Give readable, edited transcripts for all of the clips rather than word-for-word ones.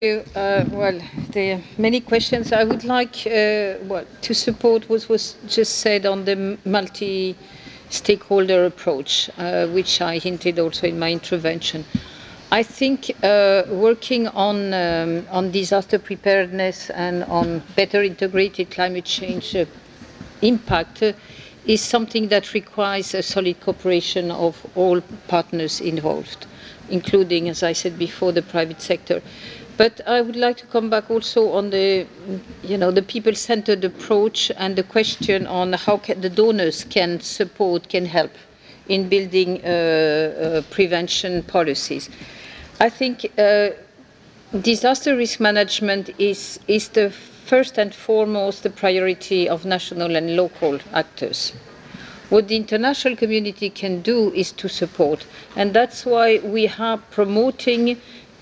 Well, there are many questions. I would like to support what was just said on the multi-stakeholder approach, which I hinted also in my intervention. I think working on disaster preparedness and on better integrated climate change impact is something that requires a solid cooperation of all partners involved, including, as I said before, the private sector. But I would like to come back also on the people-centered approach and the question on how the donors can support, can help in building prevention policies. I think disaster risk management is the first and foremost the priority of national and local actors. What the international community can do is to support, and that's why we are promoting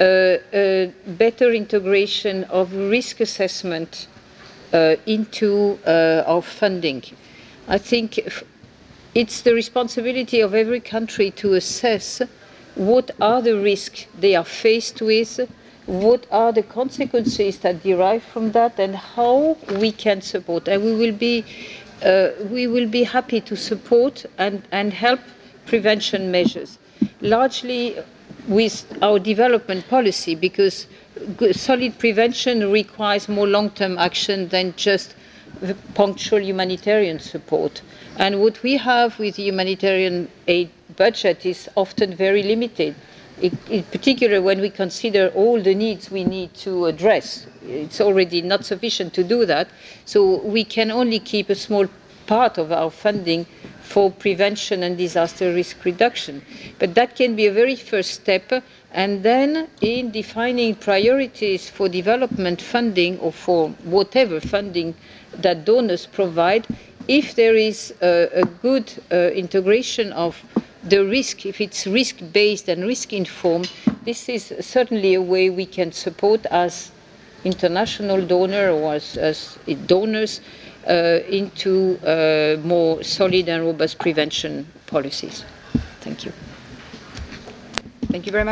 a better integration of risk assessment into our funding. I think it's the responsibility of every country to assess what are the risks they are faced with, what are the consequences that derive from that, and how we can support. And we will be happy to support and help prevention measures, largely with our development policy, because solid prevention requires more long-term action than just punctual humanitarian support. And what we have with the humanitarian aid budget is often very limited, in particular when we consider all the needs we need to address. It's already not sufficient to do that, so we can only keep a small part of our funding for prevention and disaster risk reduction. But that can be a very first step, and then in defining priorities for development funding or for whatever funding that donors provide, if there is a good integration of the risk, if it's risk-based and risk-informed, this is certainly a way we can support as international donor or as donors into more solid and robust prevention policies. Thank you. Thank you very much.